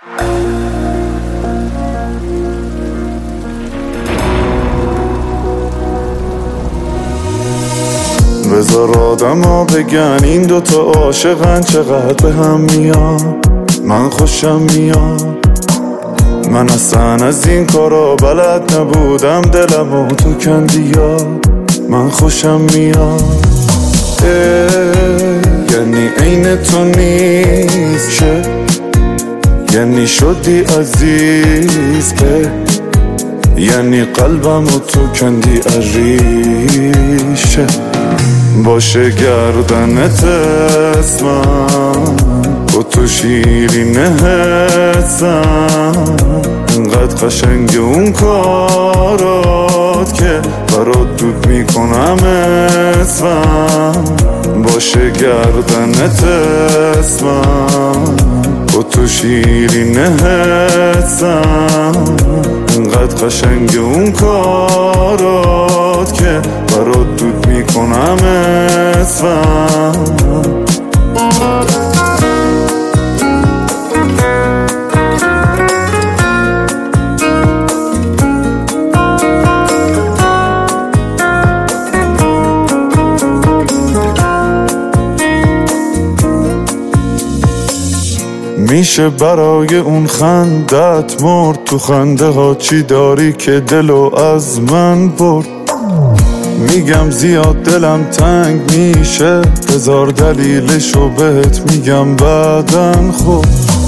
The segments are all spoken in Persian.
بذار آدما بگن این دوتا عاشقن چقدر به هم میان، من خوشم میاد. من اصلا از این کارا بلد نبودم، دلمو تو کندیا، من خوشم میاد. یعنی عین تو نیست شه، یعنی شدی عزیز به، یعنی قلبمو تو کندی عریشه. باشه گردنت اسمم، با تو شیرینه حسم، انقدر قشنگ اون کارات که برات دود میکنم اسمم. باشه گردنت اسمم، با تو شیرینه حسم، انقدر قشنگ اون کارات که برات دود میکنم اسمم. میشه برای اون خندت مرد، تو خنده ها چی داری که دلو از من برد. میگم زیاد دلم تنگ میشه، هزار دلیلشو بهت میگم بعدن. خب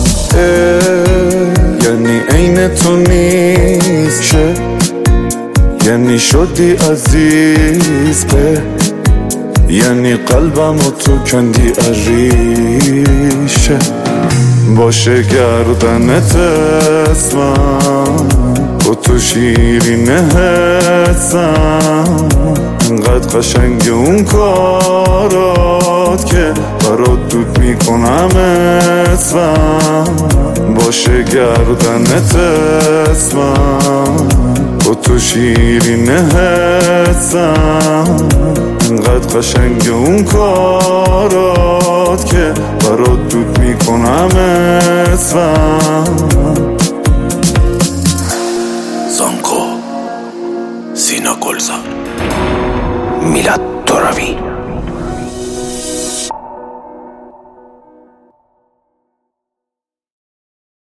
یعنی عین تو نیست شه، یعنی شدی عزیز به، یعنی قلبمو تو کندی عریشه. باشه گردنت اسمم، با تو شیرینه حسم، انقدر قشنگ اون کارات که برات دود میکنم اسمم. باشه گردنت اسمم، با تو شیرینه حسم، انقدر قشنگ اون کارات که برات دود میکنم اسمم. زانکو، سینا گلزار، میلاد توراوی.